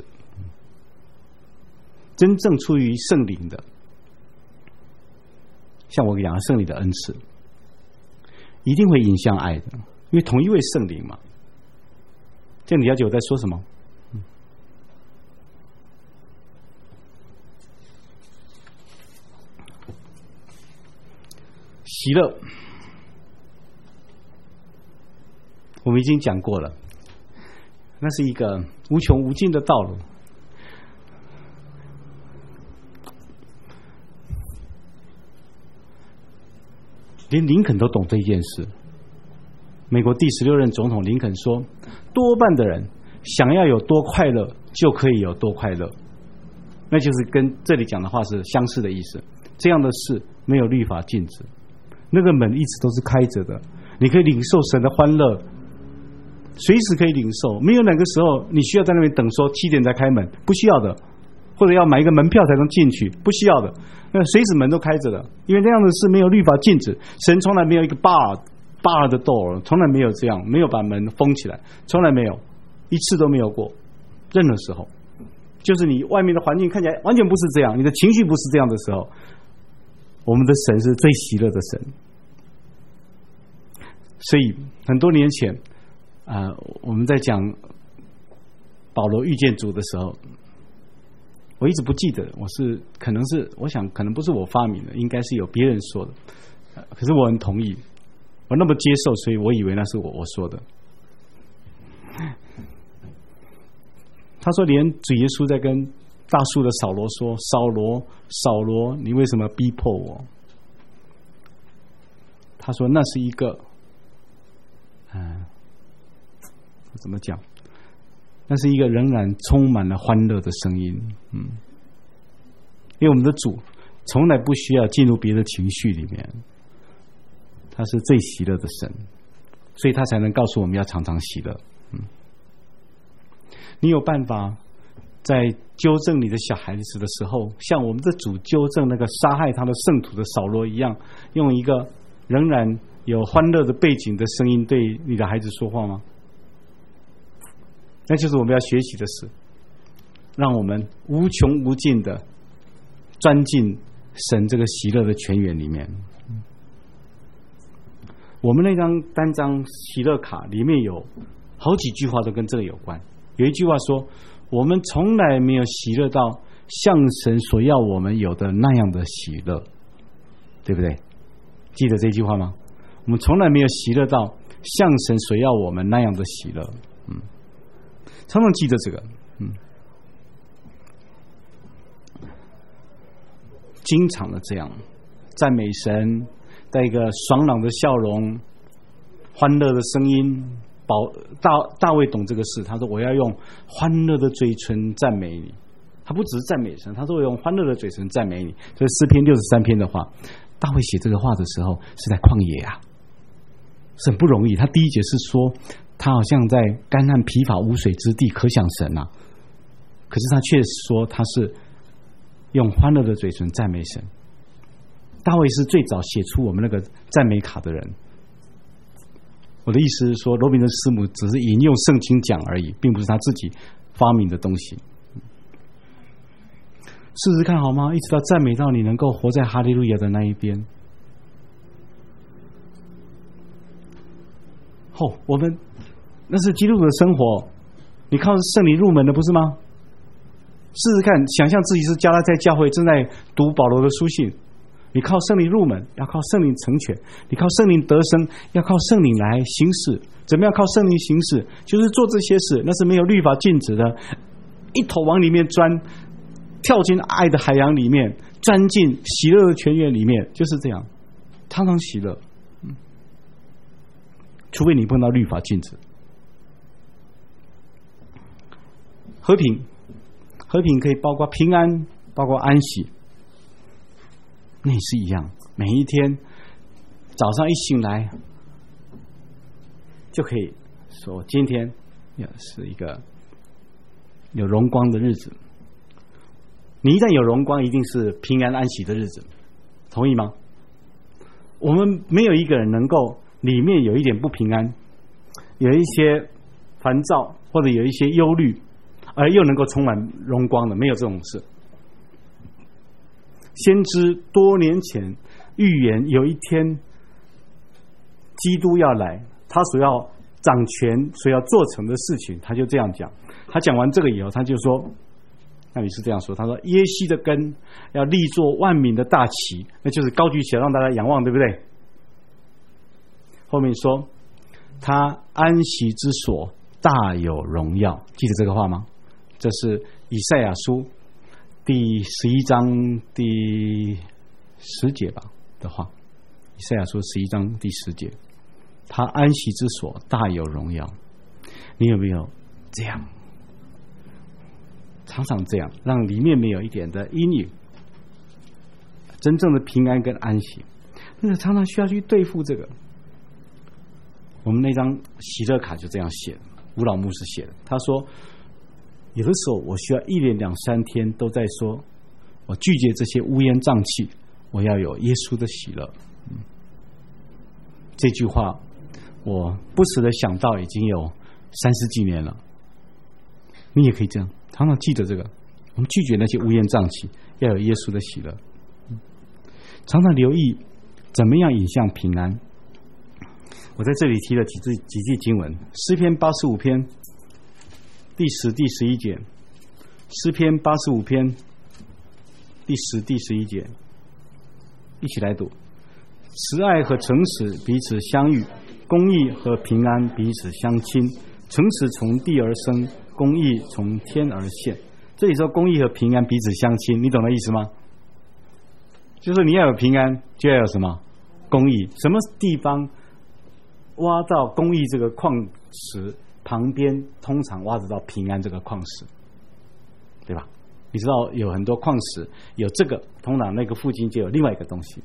真正出于圣灵的，像我讲的圣灵的恩赐，一定会影响爱的，因为同一位圣灵嘛。这样你了解我在说什么？喜乐，我们已经讲过了，那是一个无穷无尽的道路。连林肯都懂这一件事。美国第16任总统林肯说，多半的人想要有多快乐就可以有多快乐，那就是跟这里讲的话是相似的意思。这样的事没有律法禁止，那个门一直都是开着的，你可以领受神的欢乐，随时可以领受。没有哪个时候你需要在那边等说7点才开门，不需要的，或者要买一个门票才能进去，不需要的，那随时门都开着的，因为那样的事没有律法禁止。神从来没有一个 bar 的 door， 从来没有这样，没有把门封起来，从来没有，一次都没有过。任何时候，就是你外面的环境看起来完全不是这样，你的情绪不是这样的时候，我们的神是最喜乐的神。所以很多年前我们在讲保罗遇见主的时候，我一直不记得，我想可能不是我发明的，应该是有别人说的，可是我很同意，我那么接受，所以我以为那是我说的。他说连主耶稣在跟大树的扫罗说，扫罗扫罗，你为什么逼迫我？他说那是一个怎么讲，那是一个仍然充满了欢乐的声音。因为我们的主从来不需要进入别的情绪里面，他是最喜乐的神，所以他才能告诉我们要常常喜乐。你有办法在纠正你的小孩子的时候，像我们的主纠正那个杀害他的圣徒的扫罗一样，用一个仍然有欢乐的背景的声音对你的孩子说话吗？那就是我们要学习的事，让我们无穷无尽的钻进神这个喜乐的泉源里面。我们那张单张喜乐卡里面有好几句话都跟这个有关。有一句话说，我们从来没有喜乐到像神所要我们有的那样的喜乐，对不对？记得这句话吗？我们从来没有喜乐到像神所要我们那样的喜乐。常常记得这个。经常的这样赞美神，带一个爽朗的笑容，欢乐的声音。大卫懂这个事，他说我要用欢乐的嘴唇赞美你。他不只是赞美神，他说我用欢乐的嘴唇赞美你。这是诗篇63篇的话。大卫写这个话的时候是在旷野啊，是很不容易。他第一节是说他好像在干旱疲乏无水之地，可想神啊。可是他却说他是用欢乐的嘴唇赞美神。大卫是最早写出我们那个赞美卡的人。我的意思是说，罗宾的师母只是引用圣经讲而已，并不是他自己发明的东西。试试看好吗？一直到赞美到你能够活在哈利路亚的那一边。我们那是基督徒的生活，你靠圣灵入门的不是吗？试试看，想象自己是加拉太教会正在读保罗的书信，你靠圣灵入门，要靠圣灵成全；你靠圣灵得生，要靠圣灵来行事。怎么样靠圣灵行事？就是做这些事，那是没有律法禁止的， 一头往里面钻，跳进爱的海洋里面，钻进喜乐的泉源里面，就是这样，常常喜乐。除非你碰到律法禁止。和平可以包括平安，包括安息，那也是一样。每一天早上一醒来，就可以说今天也是一个有荣光的日子。你一旦有荣光，一定是平安安息的日子，同意吗？我们没有一个人能够里面有一点不平安，有一些烦躁，或者有一些忧虑，而又能够充满荣光的，没有这种事。先知多年前预言有一天基督要来，他所要掌权所要做成的事情，他就这样讲。他讲完这个以后，他就说，那你是这样说，他说耶西的根要立作万民的大旗，那就是高举起来让大家仰望，对不对？后面说他安息之所大有荣耀，记得这个话吗？这是以赛亚书第11章第10节吧的话，以赛亚书11章第10节，他安息之所大有荣耀。你有没有这样？常常这样，让里面没有一点的阴影，真正的平安跟安息，但是常常需要去对付这个。我们那张喜乐卡就这样写的，吴老牧师写的。他说，有的时候我需要1连2、3天都在说，我拒绝这些乌烟瘴气，我要有耶稣的喜乐。这句话我不时的想到已经有30几年了。你也可以这样，常常记得这个，我们拒绝那些乌烟瘴气，要有耶稣的喜乐。常常留意怎么样引向平安。我在这里提了几句经文，诗篇85篇第10、第11节，诗篇85篇第10、第11节，一起来读。慈爱和诚实彼此相遇，公义和平安彼此相亲。诚实从地而生，公义从天而现。这里说公义和平安彼此相亲，你懂的意思吗？就是你要有平安，就要有什么？公义。什么地方挖到公义这个矿石旁边，通常挖得到平安这个矿石，对吧？你知道有很多矿石有这个，通常那个附近就有另外一个东西。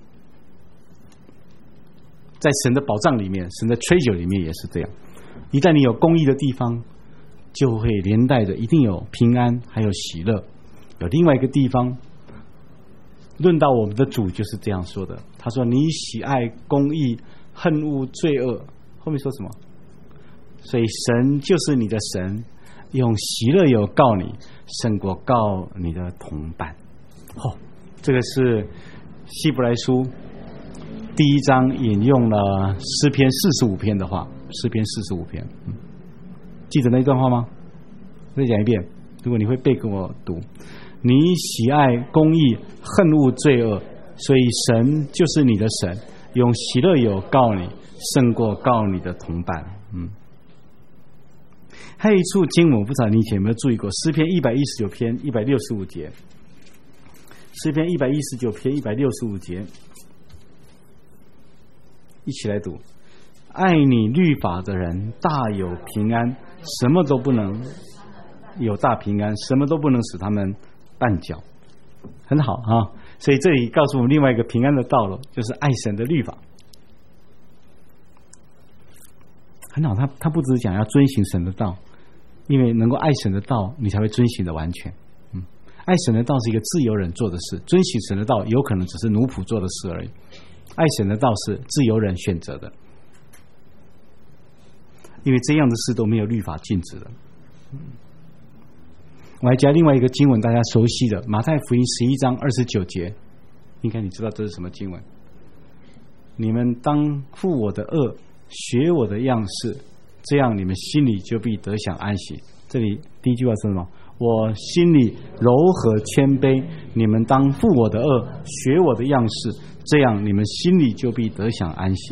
在神的宝藏里面，神的 treasure 里面也是这样。一旦你有公义的地方，就会连带着一定有平安，还有喜乐。有另外一个地方，论到我们的主就是这样说的，他说你喜爱公义，恨恶罪恶。后面说什么？所以神就是你的神，用喜乐油告你，胜过告你的同伴。这个是希伯来书第1章引用了诗篇45篇的话，诗篇45篇。记得那段话吗？再讲一遍，如果你会背，跟我读。你喜爱公义，恨恶罪恶，所以神就是你的神，用喜乐油告你，胜过告你的同伴。还有一处经文，我不知道你以前有没有注意过，诗篇119篇165节，诗篇119篇165节，一起来读。爱你律法的人大有平安，什么都不能有大平安，什么都不能使他们绊脚。很好啊，所以这里告诉我们另外一个平安的道路，就是爱神的律法。很好，他不只是讲要遵行神的道，因为能够爱神的道，你才会遵行的完全。爱神的道是一个自由人做的事，遵行神的道有可能只是奴仆做的事而已。爱神的道是自由人选择的，因为这样的事都没有律法禁止的。我还加另外一个经文，大家熟悉的马太福音11章29节，应该你知道这是什么经文？你们当负我的恶，学我的样式，这样你们心里就必得享安息。这里第一句话是什么？我心里柔和谦卑，你们当负我的恶，学我的样式，这样你们心里就必得享安息。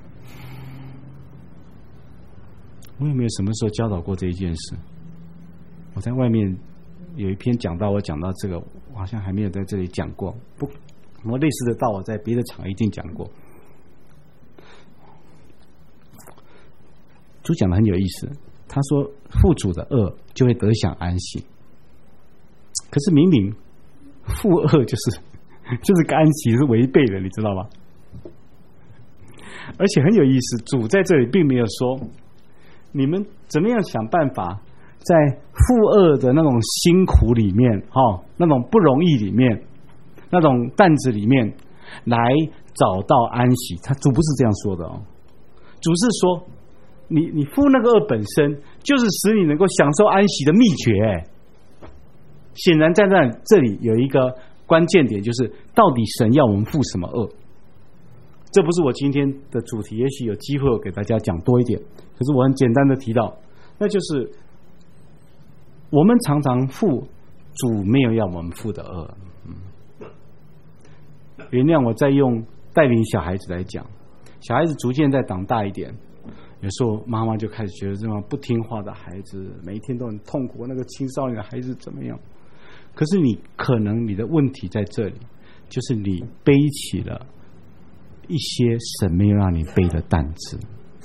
我有没有什么时候教导过这一件事？ 我在外面有一篇讲到，我讲到这个，我好像还没有在这里讲过。我类似的道我在别的场一定讲过。主讲的很有意思，他说父主的恶就会得享安息，可是明明父恶就是跟安息是违背的，你知道吗？而且很有意思，主在这里并没有说你们怎么样想办法在父恶的那种辛苦里面，那种不容易里面，那种担子里面来找到安息。主不是这样说的哦，主是说你负那个恶本身就是使你能够享受安息的秘诀。显然在这里有一个关键点，就是到底神要我们负什么恶。这不是我今天的主题，也许有机会我给大家讲多一点，可是我很简单的提到，那就是我们常常负主没有要我们负的恶。原谅我再用带领小孩子来讲，小孩子逐渐在长大一点，有时候妈妈就开始觉得这样不听话的孩子每一天都很痛苦，那个青少年的孩子怎么样？可是可能你的问题在这里，就是你背起了一些神没有让你背的担子。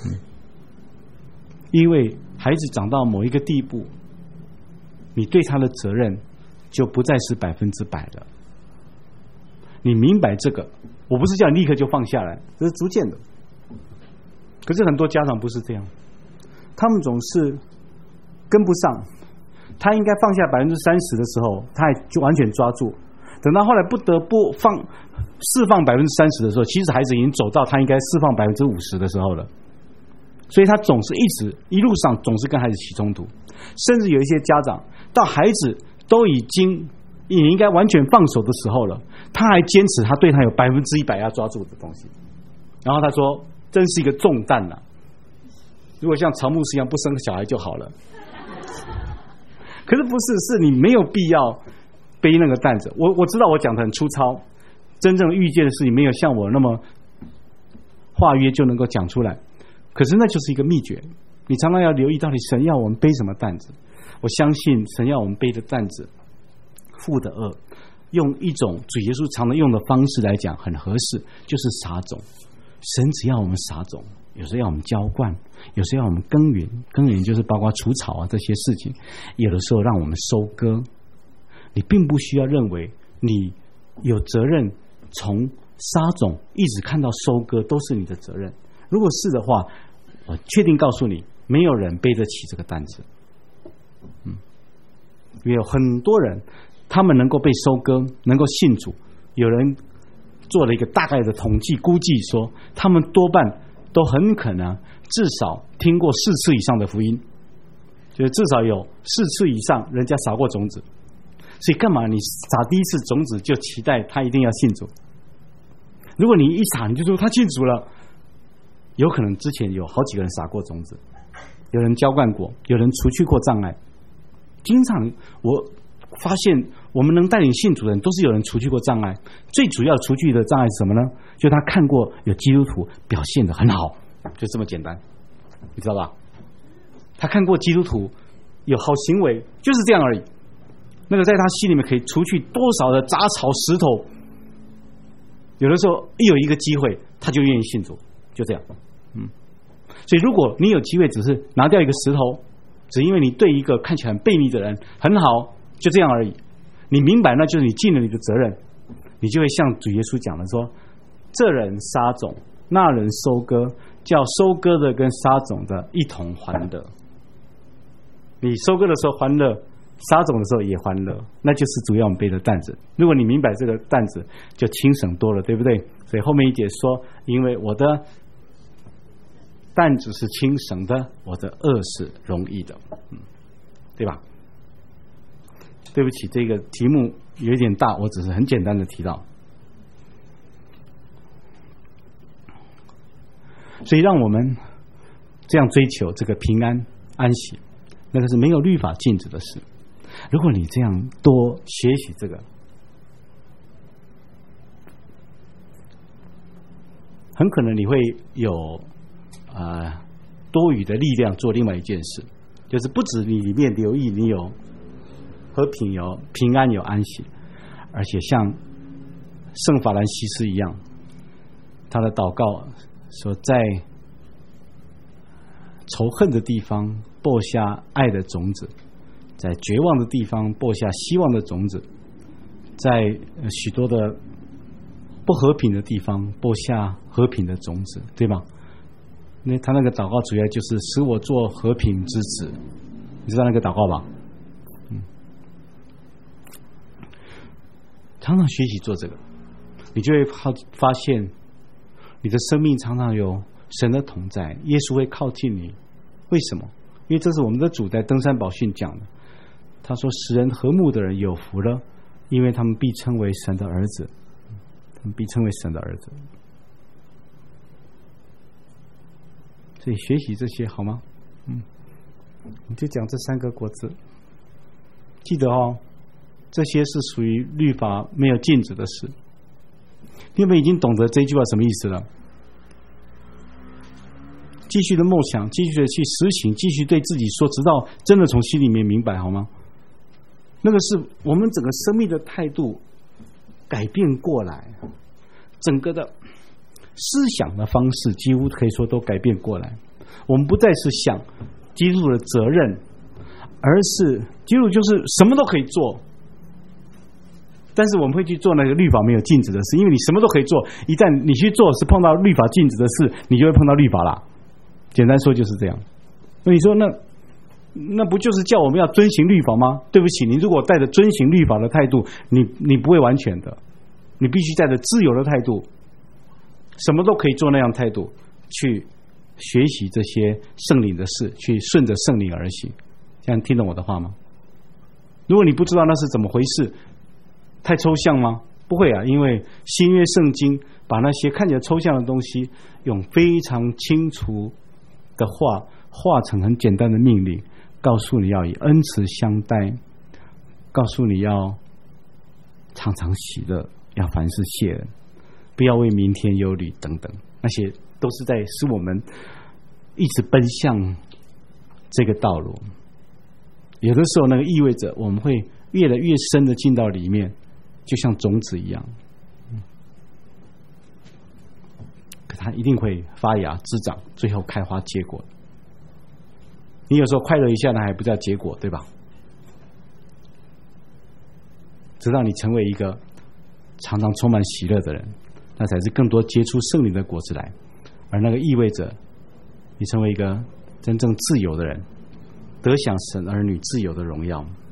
因为孩子长到某一个地步，你对他的责任就不再是100%了。你明白这个，我不是叫你立刻就放下来，这是逐渐的。可是很多家长不是这样，他们总是跟不上，他应该放下30%的时候，他还就完全抓住，等到后来不得不释放30%的时候，其实孩子已经走到他应该释放50%的时候了。所以他总是一路上总是跟孩子起冲突，甚至有一些家长到孩子都已经也应该完全放手的时候了，他还坚持他对他有100%要抓住的东西，然后他说真是一个重担啊，如果像曹牧师一样不生小孩就好了。可是不是，是你没有必要背那个担子。我知道我讲的很粗糙，真正遇见的事情没有像我那么化约就能够讲出来，可是那就是一个秘诀。你常常要留意到底神要我们背什么担子。我相信神要我们背的担子，负的恶，用一种主耶稣常常用的方式来讲很合适，就是撒种。神只要我们撒种，有时候要我们浇灌，有时候要我们耕耘，耕耘就是包括除草啊这些事情，有的时候让我们收割。你并不需要认为你有责任从撒种一直看到收割都是你的责任，如果是的话，我确定告诉你，没有人背得起这个担子。也有很多人他们能够被收割，能够信主，有人做了一个大概的统计估计说，他们多半都很可能至少听过4次以上的福音，就是至少有4次以上人家撒过种子。所以干嘛你撒第一次种子就期待他一定要信主？如果你一撒你就说他信主了，有可能之前有好几个人撒过种子，有人浇灌过，有人除去过障碍。经常我发现我们能带领信主的人都是有人除去过障碍，最主要除去的障碍是什么呢？就他看过有基督徒表现得很好，就这么简单，你知道吧？他看过基督徒有好行为，就是这样而已。那个在他心里面可以除去多少的杂草石头，有的时候一有一个机会他就愿意信主，就这样。所以如果你有机会只是拿掉一个石头，只因为你对一个看起来很悖逆的人很好，就这样而已，你明白那就是你尽了你的责任，你就会像主耶稣讲的说，这人撒种，那人收割，叫收割的跟撒种的一同欢乐。你收割的时候欢乐，撒种的时候也欢乐，那就是主要我们背的担子。如果你明白这个担子，就轻省多了，对不对？所以后面一节说，因为我的担子是轻省的，我的恶是容易的，对吧？对不起，这个题目有点大，我只是很简单的提到。所以让我们这样追求这个平安安息，那个是没有律法禁止的事。如果你这样多学习这个，很可能你会有多余的力量做另外一件事，就是不止你里面留意你有和平有平安有安息，而且像圣法兰西斯一样，他的祷告说，在仇恨的地方播下爱的种子，在绝望的地方播下希望的种子，在许多的不和平的地方播下和平的种子，对吧？那他那个祷告主要就是使我做和平之子，你知道那个祷告吧？常常学习做这个，你就会发现你的生命常常有神的同在，耶稣会靠近你。为什么？因为这是我们的主在登山宝训讲的，他说使人和睦的人有福了，因为他们必称为神的儿子，他们必称为神的儿子。所以学习这些好吗？你就讲这3个国字，记得哦，这些是属于律法没有禁止的事。你们已经懂得这句话什么意思了？继续的梦想，继续的去实行，继续对自己说，直到真的从心里面明白，好吗？那个是我们整个生命的态度改变过来，整个的思想的方式几乎可以说都改变过来。我们不再是想基督的责任，而是基督就是什么都可以做，但是我们会去做那个律法没有禁止的事，因为你什么都可以做，一旦你去做是碰到律法禁止的事，你就会碰到律法啦。简单说就是这样。那你说那不就是叫我们要遵行律法吗？对不起，你如果带着遵行律法的态度，你不会完全的，你必须带着自由的态度，什么都可以做那样态度去学习这些圣灵的事，去顺着圣灵而行。这样听懂我的话吗？如果你不知道那是怎么回事，太抽象吗？不会啊，因为新约圣经把那些看起来抽象的东西用非常清楚的话化成很简单的命令，告诉你要以恩慈相待，告诉你要常常喜乐，要凡事谢人，不要为明天忧虑等等，那些都是在使我们一直奔向这个道路。有的时候那个意味着我们会越来越深的进到里面，就像种子一样，可它一定会发芽滋长，最后开花结果。你有时候快乐一下呢，还不叫结果，对吧？直到你成为一个常常充满喜乐的人，那才是更多结出圣灵的果子来，而那个意味着你成为一个真正自由的人，得享神儿女自由的荣耀。